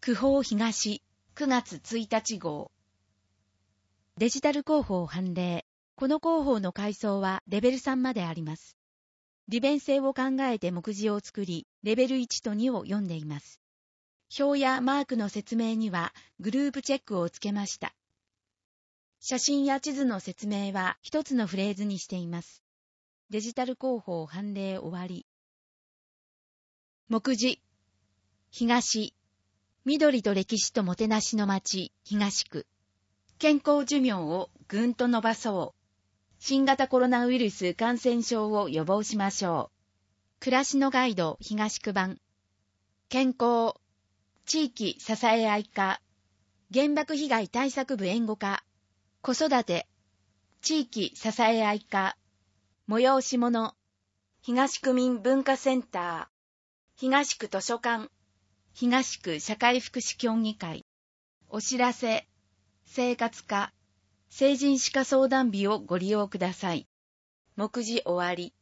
区報東9月1日号。デジタル広報判例。この広報の階層はレベル3まであります。利便性を考えて目次を作り、レベル1と2を読んでいます。表やマークの説明にはグループチェックをつけました。写真や地図の説明は一つのフレーズにしています。デジタル広報判例終わり。目次。東。緑と歴史ともてなしの街、東区。健康寿命をぐんと伸ばそう。新型コロナウイルス感染症を予防しましょう。暮らしのガイド、東区版。健康。地域支え合い課。原爆被害対策部援護課。子育て。地域支え合い課。催し物。東区民文化センター。東区図書館。東区社会福祉協議会。お知らせ。生活課。成人歯科相談日をご利用ください。目次終わり。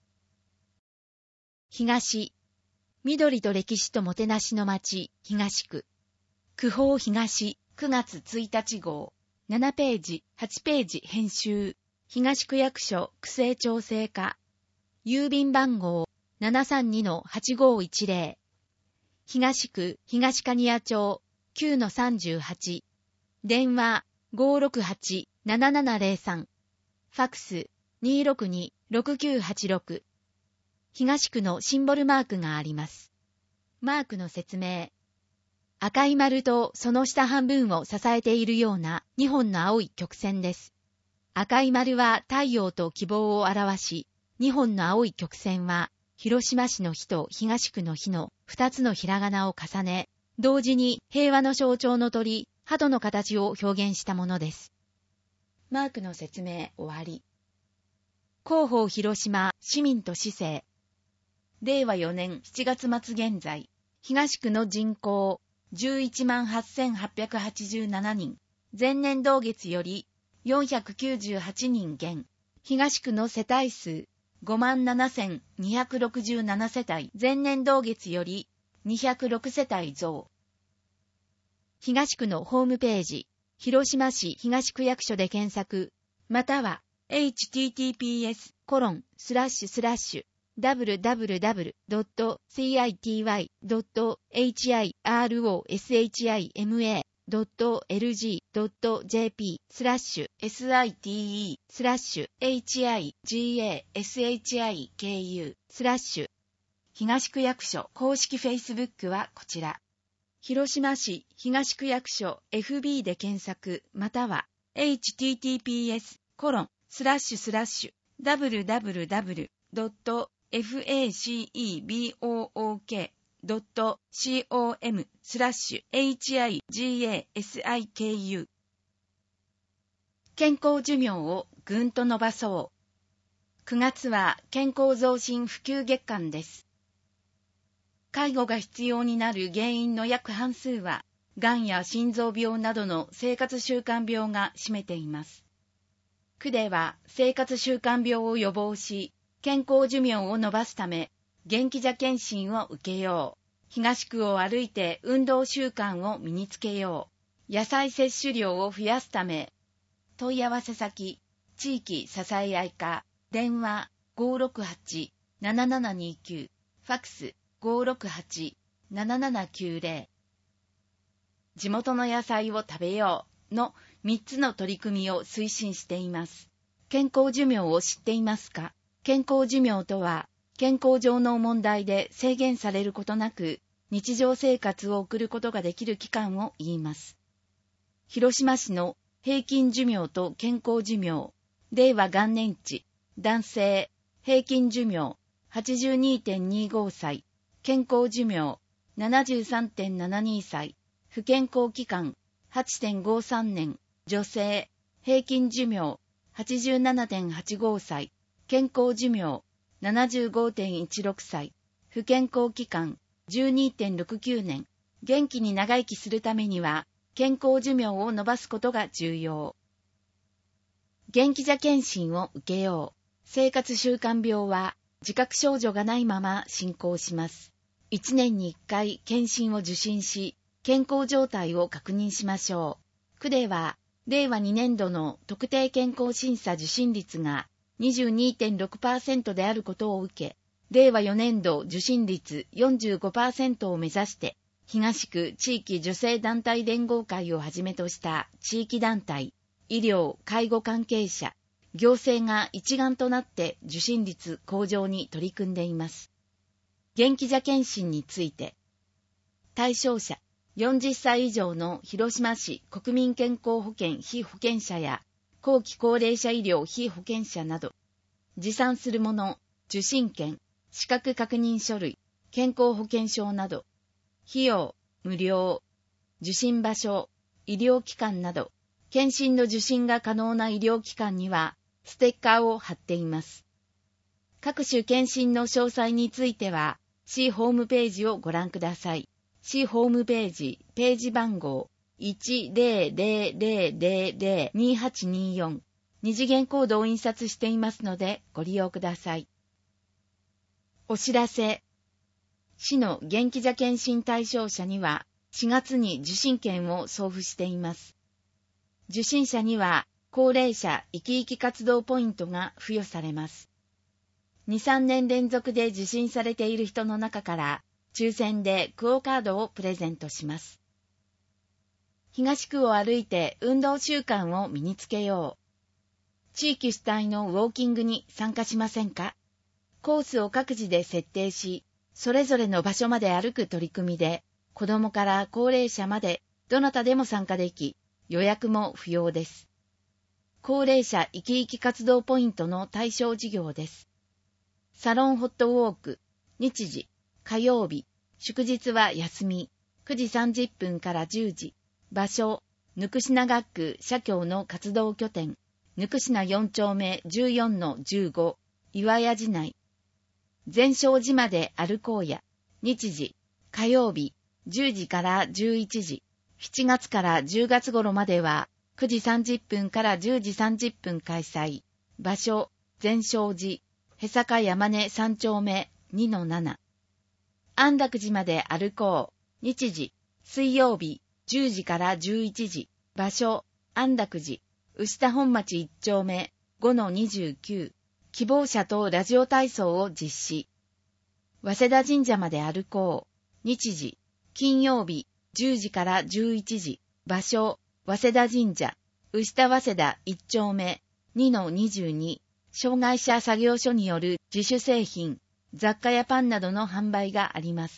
東。緑と歴史ともてなしの街、東区。区報東9月1日号。7ページ、8ページ編集。東区役所区政調整課。郵便番号 732-8510。東区東蟹谷町 9-38。電話 568-7703。ファクス 262-6986。東区のシンボルマークがあります。マークの説明。赤い丸とその下半分を支えているような2本の青い曲線です。赤い丸は太陽と希望を表し、2本の青い曲線は広島市の日と東区の日の2つのひらがなを重ね、同時に平和の象徴の鳥、鳩の形を表現したものです。マークの説明終わり。広報広島市民と市政。令和4年7月末現在、東区の人口 118,887 人、前年同月より498人減、東区の世帯数 57,267 世帯、前年同月より206世帯増。東区のホームページ、広島市東区役所で検索、または https://www.city.hiroshimu.jp/site-higashiku/ 東区役所公式フェイスブックはこちら。広島市東区役所 FB で検索、または https://www.facebook.com/higasiku 健康寿命をぐんと伸ばそう。9月は健康増進普及月間です。介護が必要になる原因の約半数は、がんや心臓病などの生活習慣病が占めています。区では生活習慣病を予防し、健康寿命を延ばすため、元気者検診を受けよう。東区を歩いて運動習慣を身につけよう。野菜摂取量を増やすため、問い合わせ先、地域支え合い課、電話 568-7729、ファクス568-7790。地元の野菜を食べようの3つの取り組みを推進しています。健康寿命を知っていますか？健康寿命とは、健康上の問題で制限されることなく、日常生活を送ることができる期間を言います。広島市の平均寿命と健康寿命、令和元年値、男性、平均寿命 82.25 歳、健康寿命 73.72 歳、不健康期間 8.53 年、女性、平均寿命 87.85 歳、健康寿命 75.16 歳、不健康期間 12.69 年、元気に長生きするためには、健康寿命を延ばすことが重要。元気者検診を受けよう。生活習慣病は自覚症状がないまま進行します。1年に1回検診を受診し、 健康状態を確認しましょう。区では、令和2年度の特定健康審査受診率が 22.6% であることを受け、令和4年度受診率 45% を目指して、東区地域女性団体連合会をはじめとした地域団体、医療・介護関係者、行政が一丸となって受診率向上に取り組んでいます。元気者検診について、対象者、40歳以上の広島市国民健康保険被保険者や後期高齢者医療被保険者など、持参するもの、受診券、資格確認書類、健康保険証など、費用、無料、受診場所、医療機関など、検診の受診が可能な医療機関には、ステッカーを貼っています。各種検診の詳細については、市ホームページをご覧ください。市ホームページ、ページ番号 100002824、二次元コードを印刷していますのでご利用ください。お知らせ。市の元気者検診対象者には、4月に受診券を送付しています。受診者には、高齢者生き生き活動ポイントが付与されます。2、3年連続で受診されている人の中から、抽選でクオカードをプレゼントします。東区を歩いて運動習慣を身につけよう。地域主体のウォーキングに参加しませんか？コースを各自で設定し、それぞれの場所まで歩く取り組みで、子どもから高齢者までどなたでも参加でき、予約も不要です。高齢者生き生き活動ポイントの対象事業です。サロンホットウォーク、日時、火曜日、祝日は休み、9時30分から10時、場所、ぬくしな学区社協の活動拠点、ぬくしな4丁目 14-15、岩屋寺内。全勝寺まで歩こうや、日時、火曜日、10時から11時、7月から10月頃までは、9時30分から10時30分開催。場所、全勝寺、へさか山根3丁目 2-7。安楽寺まで歩こう。日時、水曜日、10時から11時。場所、安楽寺、牛田本町1丁目 5-29。希望者とラジオ体操を実施。早稲田神社まで歩こう。日時、金曜日、10時から11時。場所、早稲田神社、牛田早稲田1丁目 2-22。障害者作業所による自主製品、雑貨やパンなどの販売があります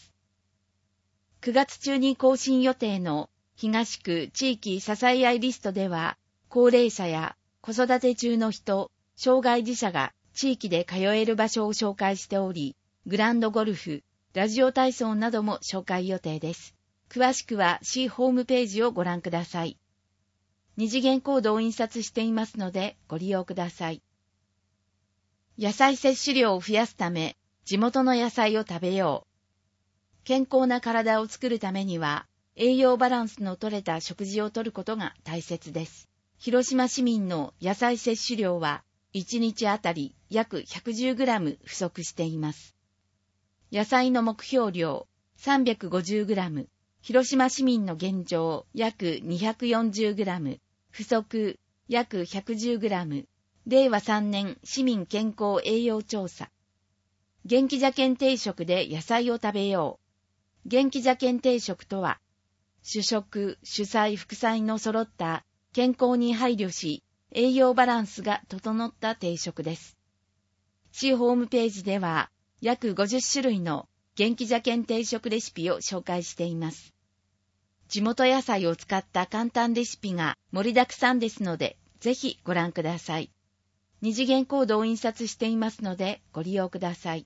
。9月中に更新予定の東区地域支え合いリストでは、高齢者や子育て中の人、障害児者が地域で通える場所を紹介しており、グランドゴルフ、ラジオ体操なども紹介予定です。詳しくは市ホームページをご覧ください。二次元コードを印刷していますのでご利用ください。野菜摂取量を増やすため、地元の野菜を食べよう。健康な体を作るためには、栄養バランスの取れた食事をとることが大切です。広島市民の野菜摂取量は、1日あたり約 110g 不足しています。野菜の目標量 350g、広島市民の現状約 240g、不足約 110g、令和3年市民健康栄養調査。元気者検定食で野菜を食べよう。元気者検定食とは、主食、主菜、副菜の揃った健康に配慮し、栄養バランスが整った定食です。市ホームページでは、約50種類の元気者検定食レシピを紹介しています。地元野菜を使った簡単レシピが盛りだくさんですので、ぜひご覧ください。二次元コードを印刷していますのでご利用ください。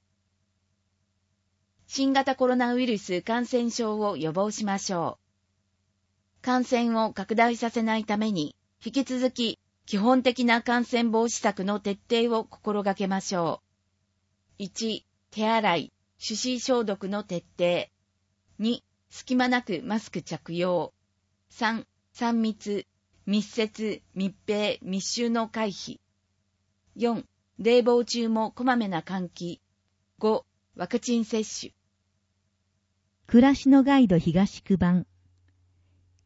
新型コロナウイルス感染症を予防しましょう。感染を拡大させないために、引き続き基本的な感染防止策の徹底を心がけましょう。1、手洗い、手指消毒の徹底。2、隙間なくマスク着用。3、3密、密接、密閉、密集の回避。4、冷房中もこまめな換気。5、ワクチン接種。 暮らしのガイド東区版。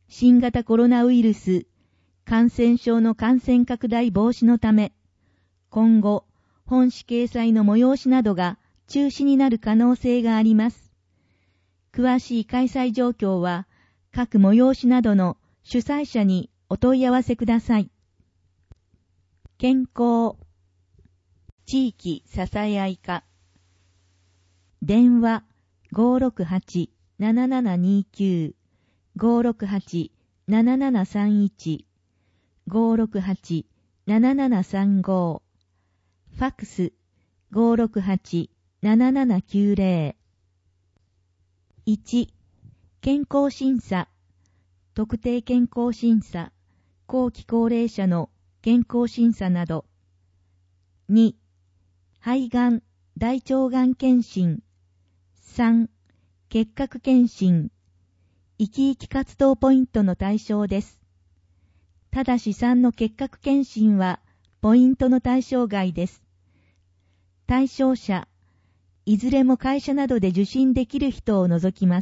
新型コロナウイルス感染症の感染拡大防止のため、今後、本誌掲載の催しなどが中止になる可能性があります。詳しい開催状況は、各催しなどの主催者にお問い合わせください。健康、地域支え合い課。電話 568-7729 568-7731 568-7735 ファックス 568-7790 1. 健康審査、特定健康審査、後期高齢者の健康審査など。2. 肺がん、大腸がん検診。3. 結核検診。生き生き活動ポイントの対象です。ただし3の結核検診はポイントの対象外です。対象者、いずれも会社などで受診できる人を除きます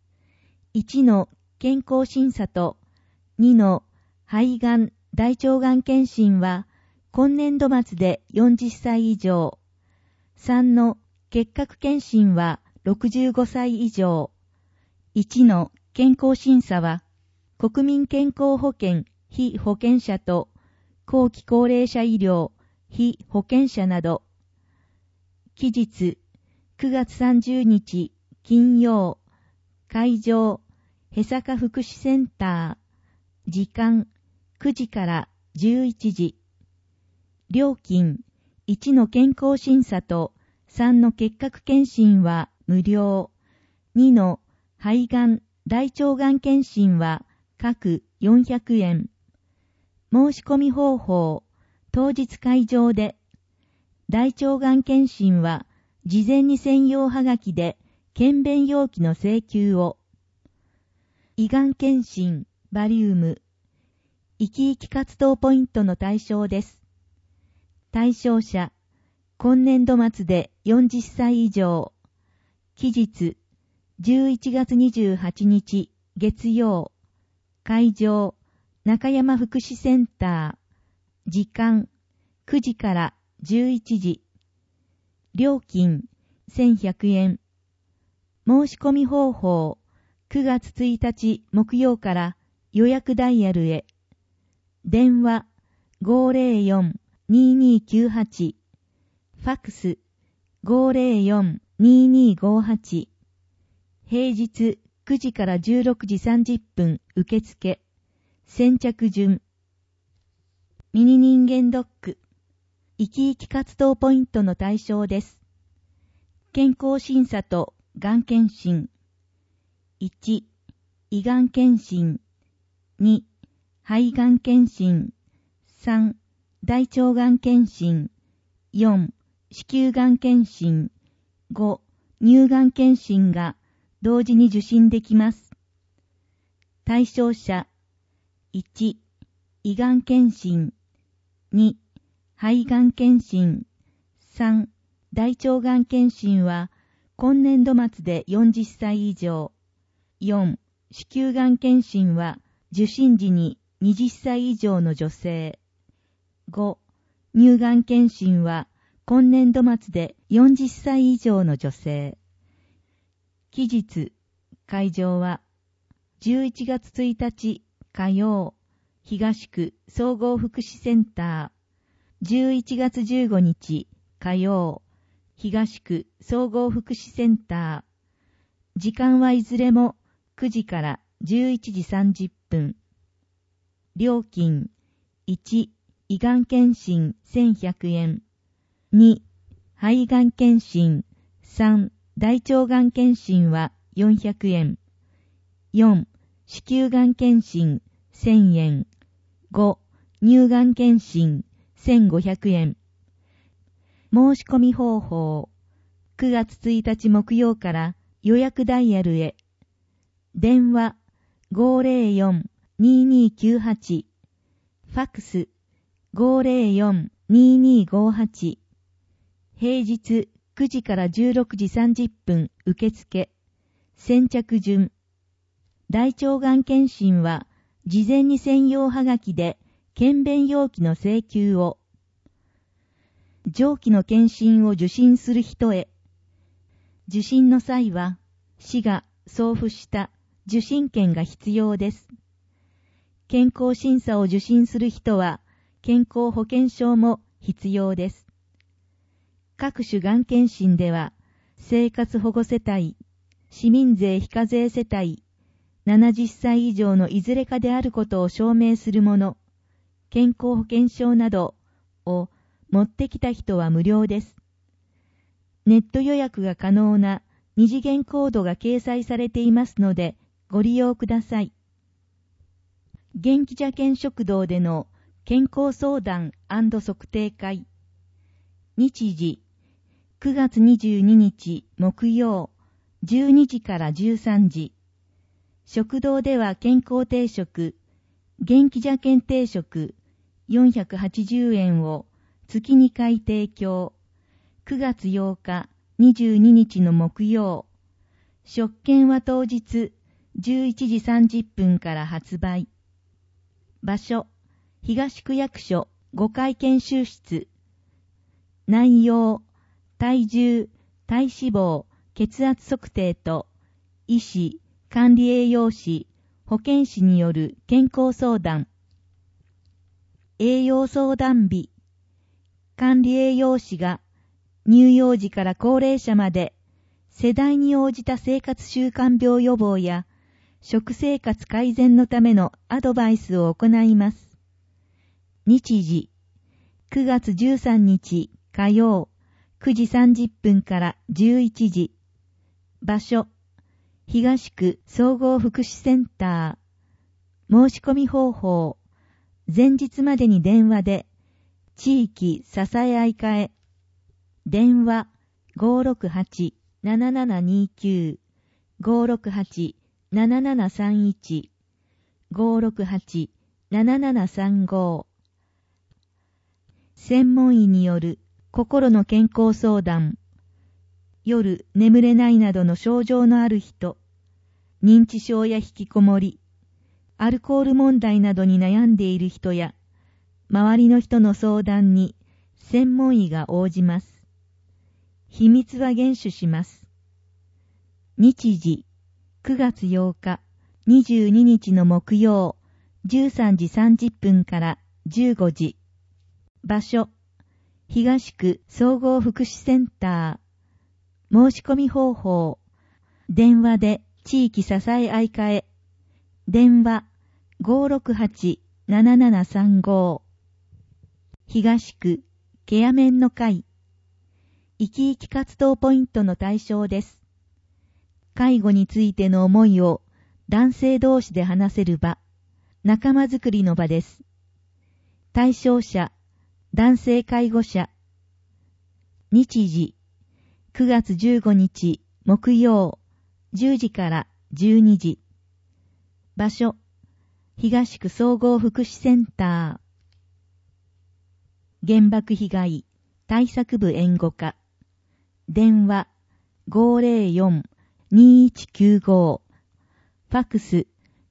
。1の健康審査と2の肺がん、大腸がん検診は今年度末で40歳以上。3の結核検診は65歳以上。1の健康審査は国民健康保険被保険者と後期高齢者医療被保険者など。期日9月30日金曜、会場へさか福祉センター、時間9時から11時。料金1の健康審査と3の結核検診は無料。2の肺がん、大腸がん検診は各400円。申し込み方法、当日会場で。大腸がん検診は事前に専用はがきで検便要記の請求を。胃がん検診、バリウム。生き生き活動ポイントの対象です。対象者、今年度末で40歳以上。期日、11月28日月曜。会場、中山福祉センター。時間、9時から11時。料金、1100円。申し込み方法、9月1日木曜から予約ダイヤルへ。電話、504-2298。ファックス、504-2258。平日9時から16時30分受付。先着順。ミニ人間ドック。生き生き活動ポイントの対象です。健康審査とがん検診。1、胃がん検診。2、肺がん検診。3、大腸がん検診。4、子宮がん検診。5、乳がん検診が同時に受診できます。対象者。1、胃がん検診。2、肺がん検診。3、大腸がん検診は今年度末で40歳以上。4、子宮がん検診は受診時に20歳以上の女性。5、乳がん検診は今年度末で40歳以上の女性。期日、会場は11月1日火曜、東区総合福祉センター。11月15日火曜、東区総合福祉センター。時間はいずれも9時から11時30分。料金、1、胃がん検診1100円。2、肺がん検診。3、大腸がん検診は400円。4、子宮がん検診1000円。5、乳がん検診1500円。申し込み方法、9月1日木曜から予約ダイヤルへ。電話 504-2298。ファックス 504-2258。平日9時から16時30分受付。先着順。大腸がん検診は事前に専用はがきで検便要記の請求を、上記の検診を受診する人へ、受診の際は、市が送付した受診券が必要です。健康審査を受診する人は、健康保険証も必要です。各種がん検診では、生活保護世帯、市民税非課税世帯、70歳以上のいずれかであることを証明するもの、健康保険証などを持ってきた人は無料です。ネット予約が可能な二次元コードが掲載されていますので、ご利用ください。元気茶健食堂での健康相談&測定会。日時、9月22日木曜、12時から13時。食堂では健康定食、元気茶健定食480円を月2回提供。9月8日、22日の木曜。食券は当日11時30分から発売。場所、東区役所5階研修室。内容、体重、体脂肪、血圧測定と、医師、管理栄養士、保健師による健康相談。栄養相談日。管理栄養士が乳幼児から高齢者まで世代に応じた生活習慣病予防や食生活改善のためのアドバイスを行います。日時、9月13日火曜9時30分から11時。場所、東区総合福祉センター。申し込み方法、前日までに電話で地域支え合い課へ。電話 568-7729 568-7731 568-7735。専門医による心の健康相談。夜眠れないなどの症状のある人、認知症や引きこもり、アルコール問題などに悩んでいる人や、周りの人の相談に専門医が応じます。秘密は厳守します。日時、9月8日、22日の木曜、13時30分から15時。場所、東区総合福祉センター。申し込み方法、電話で地域支え合い課へ。電話 568-7735。東区ケアメンの会。生き生き活動ポイントの対象です。介護についての思いを男性同士で話せる場、仲間づくりの場です。対象者、男性介護者。日時、9月15日木曜、10時から12時。場所、東区総合福祉センター。原爆被害対策部援護課。電話 504-2195。ファクス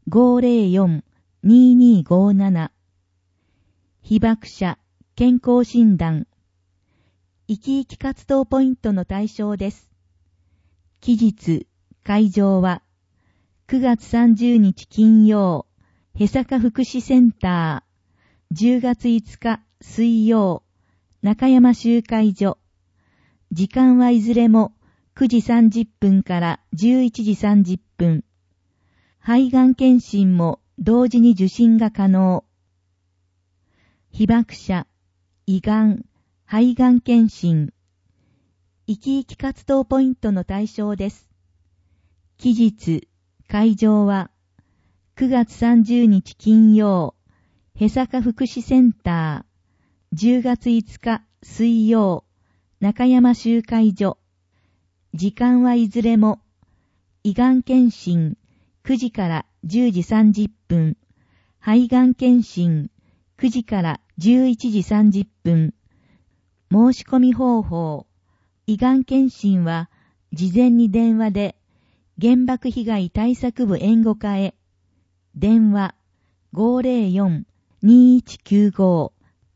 504-2257。被爆者健康診断。生き生き活動ポイントの対象です。期日、会場は9月30日金曜、へさか福祉センター。10月5日水曜、中山集会所。時間はいずれも9時30分から11時30分。肺がん検診も同時に受診が可能。被爆者、胃がん、肺がん検診。生き生き活動ポイントの対象です。期日、会場は9月30日金曜、へさか福祉センター。10月5日水曜、中山集会所。時間はいずれも胃がん検診9時から10時30分、肺がん検診9時から11時30分。申し込み方法、胃がん検診は事前に電話で原爆被害対策部援護課へ。電話 504-2195。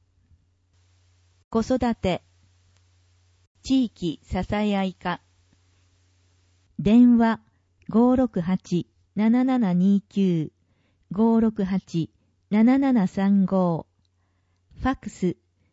子育て地域支え合い課。電話 568-7729 568-7735。ファックス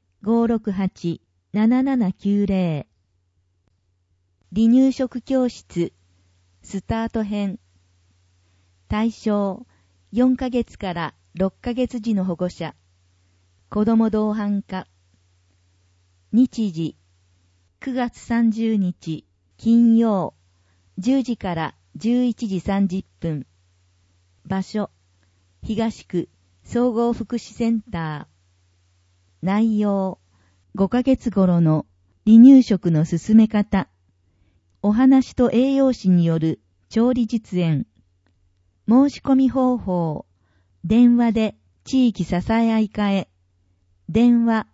568-7790。離乳食教室スタート編。対象4ヶ月から6ヶ月児の保護者。子ども同伴課。日時9月30日金曜10時から11時30分。場所東区総合福祉センター。内容5ヶ月頃の離乳食の進め方。お話と栄養士による調理実演。申し込み方法。電話で地域支え合い課へ。電話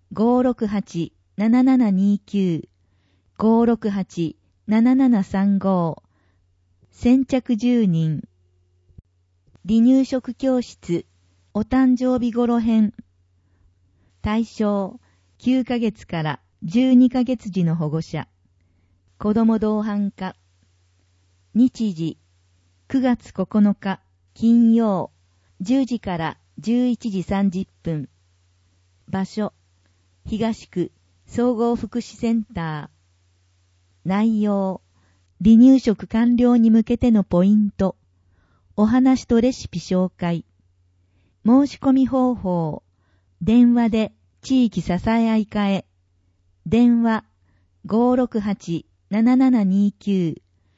568-7729 568-7735。先着10人。離乳食教室お誕生日頃編。対象9ヶ月から12ヶ月児の保護者。子ども同伴課。日時9月9日金曜10時から11時30分。場所東区総合福祉センター。内容離乳食完了に向けてのポイント。お話とレシピ紹介。申し込み方法。電話で地域支え合い課へ。電話 568-7729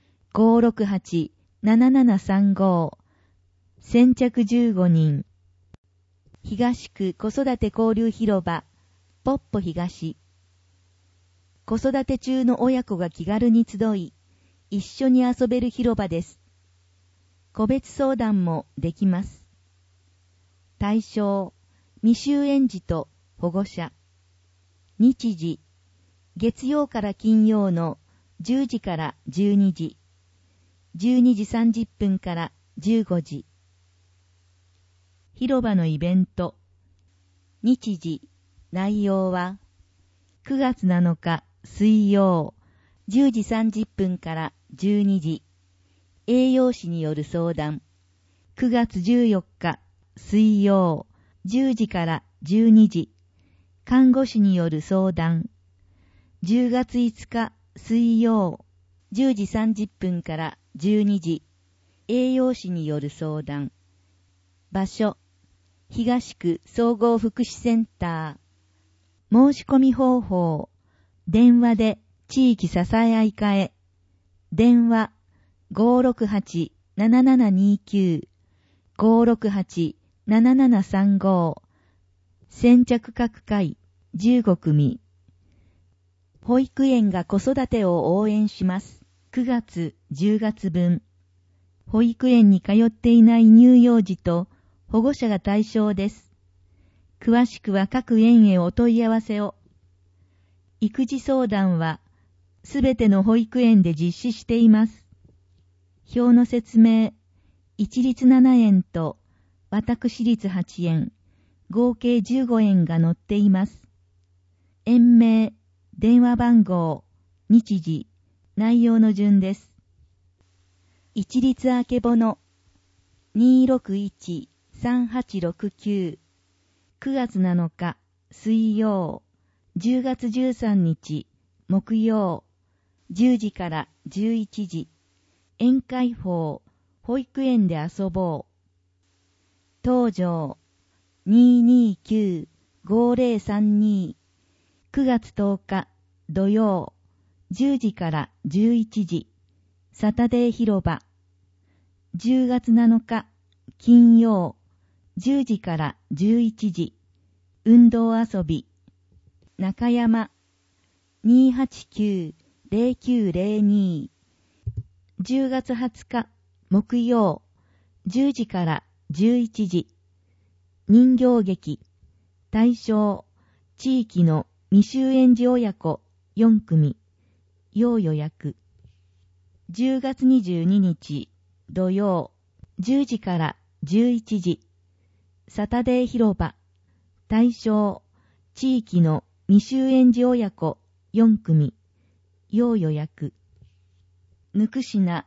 568-7735。先着15人。東区子育て交流広場ポッポ東。子育て中の親子が気軽に集い、一緒に遊べる広場です。個別相談もできます。対象未就園児と保護者。日時月曜から金曜の10時から12時、12時30分から15時。広場のイベント。日時内容は9月7日水曜10時30分から12時。栄養士による相談。9月14日水曜10時から12時。看護師による相談。10月5日水曜10時30分から12時。栄養士による相談。場所東区総合福祉センター。申し込み方法。電話で地域支え合い課へ。電話 568-7729 568-7735。先着各回15組。保育園が子育てを応援します。9月10月分。保育園に通っていない乳幼児と保護者が対象です。詳しくは各園へお問い合わせを。育児相談はすべての保育園で実施しています。表の説明。一律7円と私立8円、合計15円が載っています。園名、電話番号、日時、内容の順です。一律あけぼの 261-3869 9月7日水曜10月13日木曜10時から11時。宴会法保育園で遊ぼう。当場 229-5032 9月10日土曜10時から11時。サタデー広場。10月7日金曜10時から11時。運動遊び。中山 289-0902 10月20日木曜10時から11時。人形劇。対象地域の未就園児親子4組。要予約。10月22日土曜10時から11時。 サタデー広場。対象、地域の未就園児親子4組。要予約。ぬくしな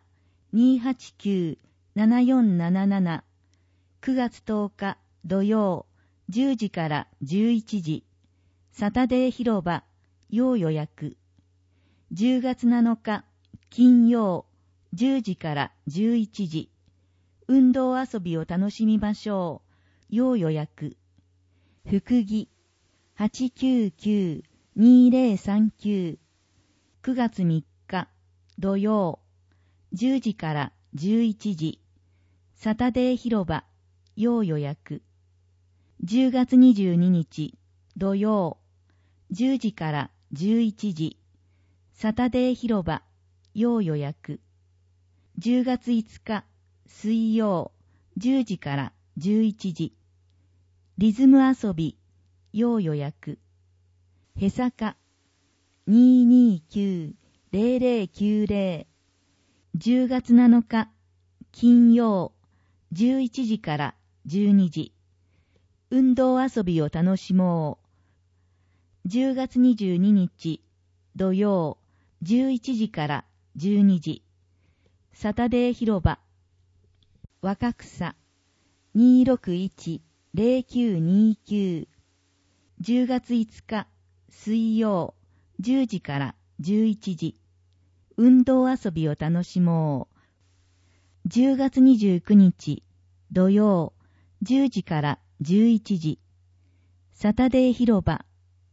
289-7477 9月10日土曜10時から11時。サタデー広場。要予約。10月7日金曜10時から11時。運動遊びを楽しみましょう。要予約。福木 899-2039 9月3日土曜10時から11時。サタデー広場。要予約。10月22日土曜10時から11時。サタデー広場。要予約。10月5日水曜10時から11時。リズム遊び。要予約。へさか 229-0090 10月7日金曜11時から12時。運動遊びを楽しもう。10月22日土曜11時から12時。サタデー広場。若草 261-0929 10月5日水曜10時から11時。運動遊びを楽しもう。10月29日土曜10時から11時。サタデー広場。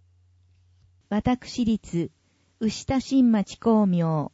私立牛田新町光明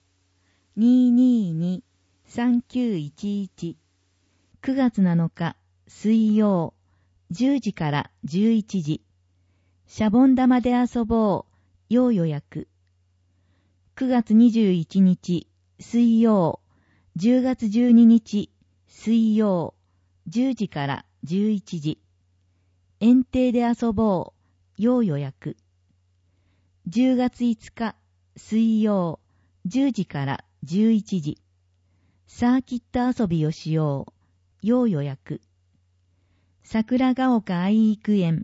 222-3911 9月7日水曜10時から11時。シャボン玉で遊ぼう。要予約。9月21日水曜10月12日水曜10時から11時。園庭で遊ぼう。要予約。10月5日水曜10時から11時。サーキット遊びをしよう。要予約。桜ヶ丘愛育園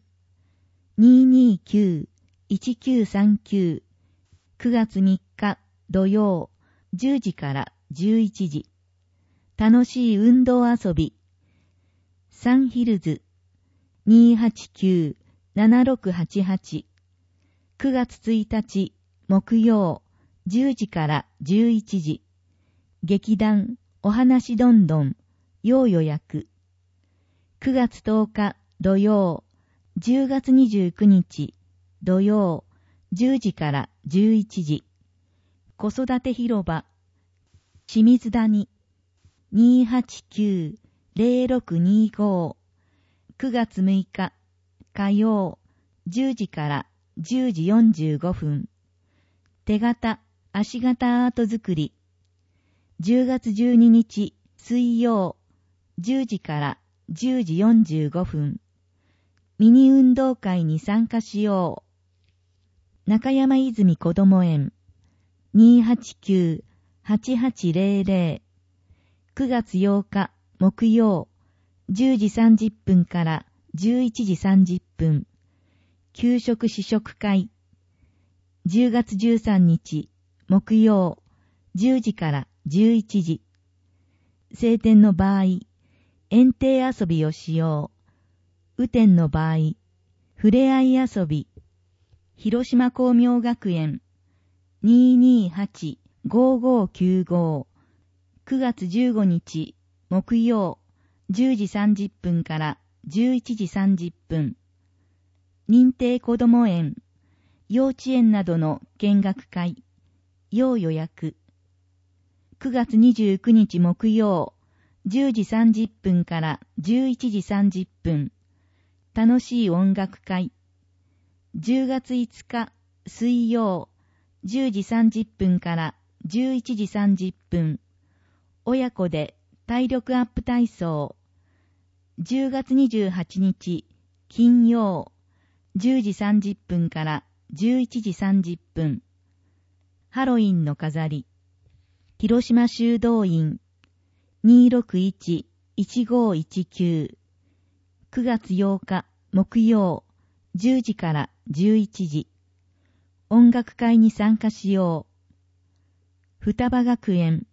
229-1939 9月3日土曜10時から11時。楽しい運動遊び。サンヒルズ 289-7688 9月1日木曜10時から11時。劇団お話どんどん。要予約。9月10日土曜10月29日土曜10時から11時。子育て広場。清水谷 289-0625 9月6日火曜10時から10時45分。手形、足形アート作り。10月12日水曜10時から10時45分。ミニ運動会に参加しよう。中山泉こども園 289-8800 9月8日木曜10時30分から11時30分。給食試食会。10月13日木曜10時から11時。晴天の場合、園庭遊びをしよう。雨天の場合、ふれあい遊び。広島光明学園 228-5595 9月15日木曜10時30分から11時30分。認定こども園、幼稚園などの見学会。要予約。9月29日木曜10時30分から11時30分。楽しい音楽会。10月5日水曜10時30分から11時30分。親子で体力アップ体操。10月28日金曜10時30分から11時30分。ハロウィンの飾り。広島修道院 261-1519 9月8日木曜10時から11時。音楽会に参加しよう。双葉学園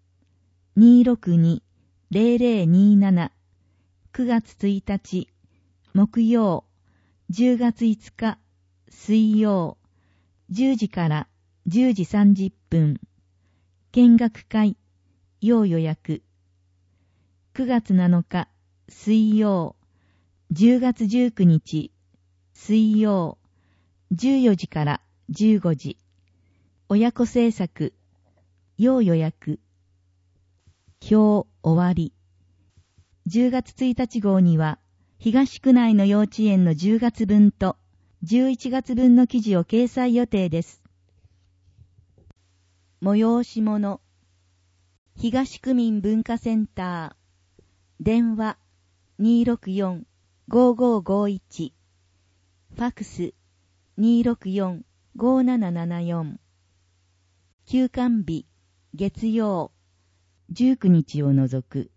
262-0027 9月1日木曜10月5日水曜10時から10時30分。見学会要予約。9月7日水曜10月19日水曜14時から15時。親子制作要予約。表終わり。10月1日号には東区内の幼稚園の10月分と11月分の記事を掲載予定です。催し物。東区民文化センター。電話 264-5551。ファックス 264-5774。休館日月曜19日を除く。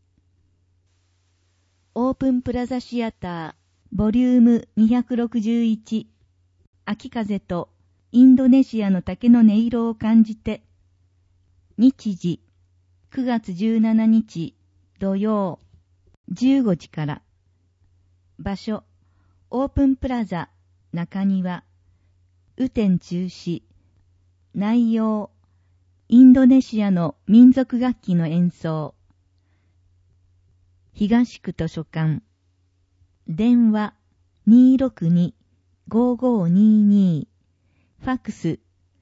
オープンプラザシアターボリューム261。秋風とインドネシアの竹の音色を感じて。日時9月17日土曜15時から。場所オープンプラザ中庭。雨天中止。内容インドネシアの民族楽器の演奏。東区図書館。電話 262-5522。ファックス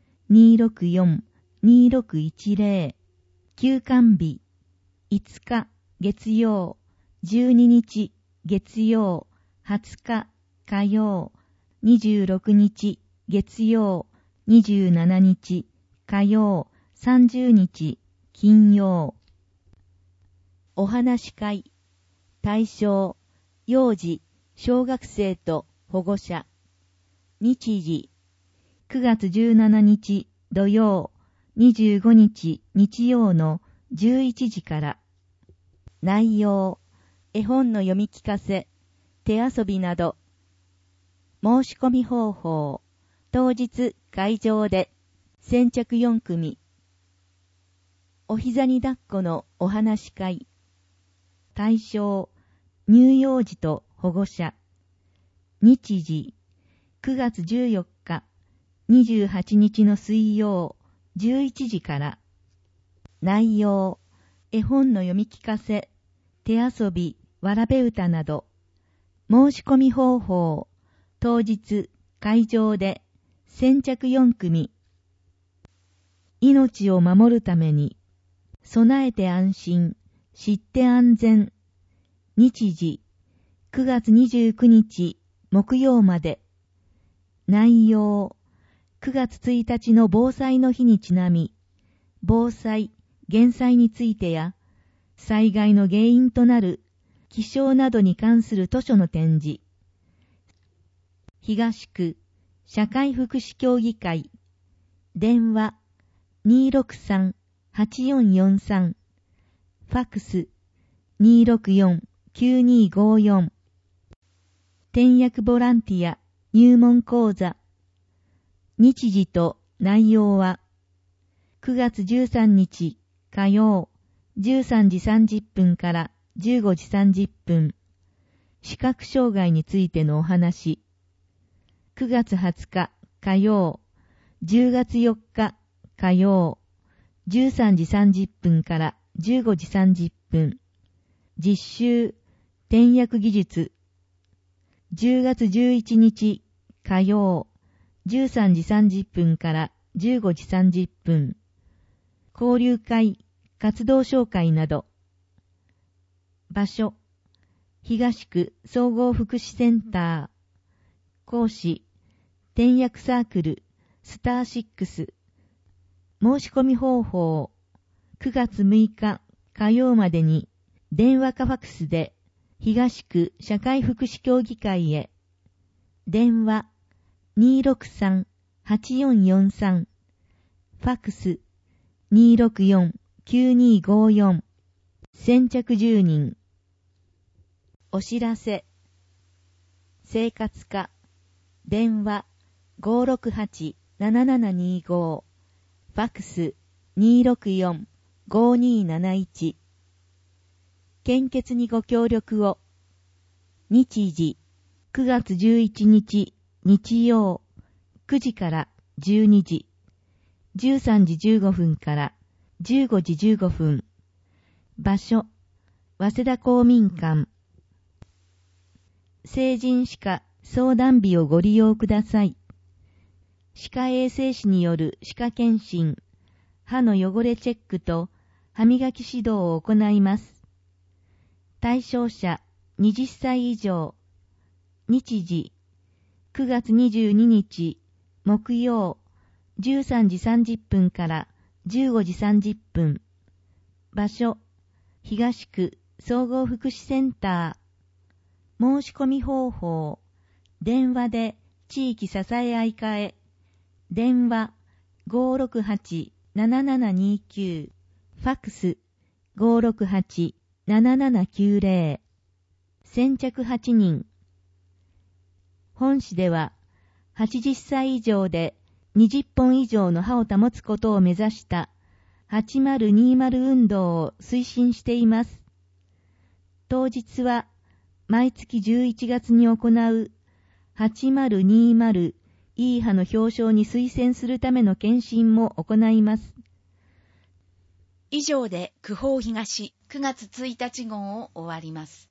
264-2610。休館日5日月曜12日月曜20日火曜26日月曜27日火曜30日金曜。お話し会対象幼児小学生と保護者。日時9月17日土曜25日日曜の11時から。内容絵本の読み聞かせ手遊びなど。申し込み方法当日会場で先着4組。お膝に抱っこのお話し会。対象乳幼児と保護者。日時9月14日28日の水曜11時から。内容絵本の読み聞かせ手遊びわらべ歌など。申し込み方法当日会場で先着4組。命を守るために備えて安心知って安全。日時9月29日木曜まで。内容9月1日の防災の日にちなみ防災減災についてや災害の原因となる気象などに関する図書の展示。東区社会福祉協議会。電話 263-8443。ファックス 264-9254。転訳ボランティア入門講座。日時と内容は9月13日火曜13時30分から15時30分。視覚障害についてのお話。9月20日火曜10月4日火曜13時30分から15時30分。実習転訳技術。10月11日火曜13時30分から15時30分。交流会活動紹介など。場所東区総合福祉センター。講師転訳サークルスター6。申し込み方法9月6日火曜までに電話かファックスで東区社会福祉協議会へ。電話 263-8443。ファックス 264-9254。先着10人。お知らせ。 生活課、電話 568-7725、ファクス 264-5271。献血にご協力を。日時9月11日日曜9時から12時、13時15分から15時15分。場所、早稲田公民館。成人歯科相談日をご利用ください。歯科衛生士による歯科検診、歯の汚れチェックと歯磨き指導を行います。対象者20歳以上。日時9月22日木曜13時30分から15時30分。場所、東区総合福祉センター。申し込み方法、電話で地域支え合い課へ。電話 568-7729、ファクス 568-7790。先着8人。本市では80歳以上で20本以上の歯を保つことを目指した8020運動を推進しています。当日は毎月11月に行う8020いい歯の表彰に推薦するための検診も行います。 以上で九法東9月1日号を終わります。